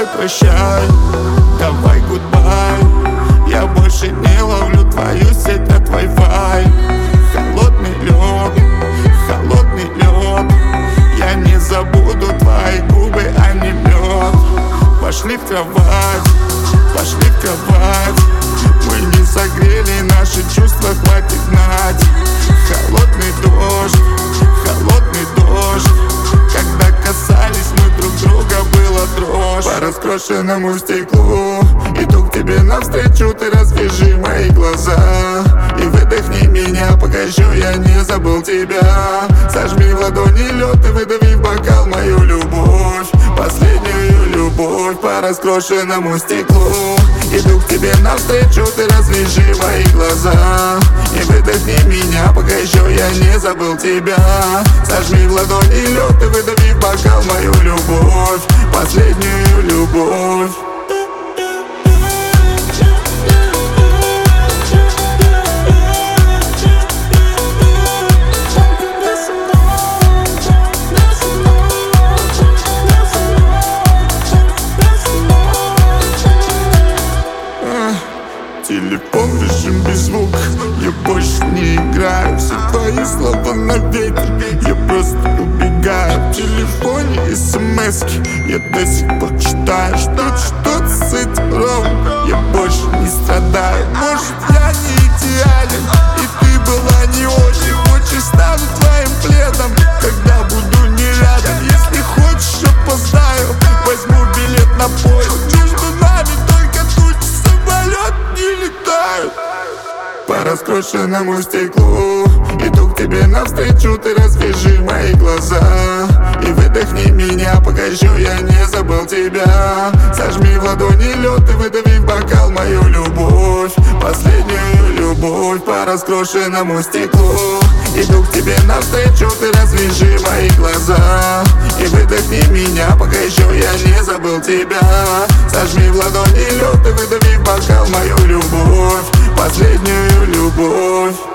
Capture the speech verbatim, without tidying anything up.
давай прощай, давай гудбай. Я больше не ловлю твою сеть, от Wi-Fi. Холодный лед, холодный лед. Я не забуду твои губы, а не мед. Пошли в кровать, пошли в кровать. Мы не согрели наши чувства, хватит гнать. Холодный дождь, холодный дождь. Когда касались мы друг друга, была дрожь. По раскрошенному стеклу иду к тебе навстречу, ты развяжи мои глаза и выдохни меня, пока еще я не забыл тебя. Сожми в ладони лед и выдави в бокал мою любовь, последнюю любовь. По раскрошенному стеклу иду к тебе навстречу, ты развяжи мои глаза и выдохни меня, пока еще я не забыл тебя. Сожми в ладони лед и выдави в бокал мою любовь, последнюю любовь. Телефон в режим без звука, я больше не играю. Все твои слова на ветер, я просто убегаю. В телефоне смски я до сих пор читаю. Что что-то с этим ровно, я больше не страдаю. Может, я не идеален, и ты была не очень. Хочешь, стану твоим пледом, когда буду не рядом. Если хочешь, опоздаю, возьму билет на поезд. Между нами только тучи, самолет не летают. По раскрошенному стеклу иду к тебе навстречу, ты развяжи мои глаза и выдохни меня, пока еще я не забыл тебя. Сожми в ладони лед и выдави в бокал мою любовь, последнюю любовь. По раскрошенному стеклу иду к тебе навстречу, ты развяжи мои глаза и выдохни меня, пока еще я не забыл тебя. Сожми в ладони лед и выдави в бокал мою любовь, последнюю любовь.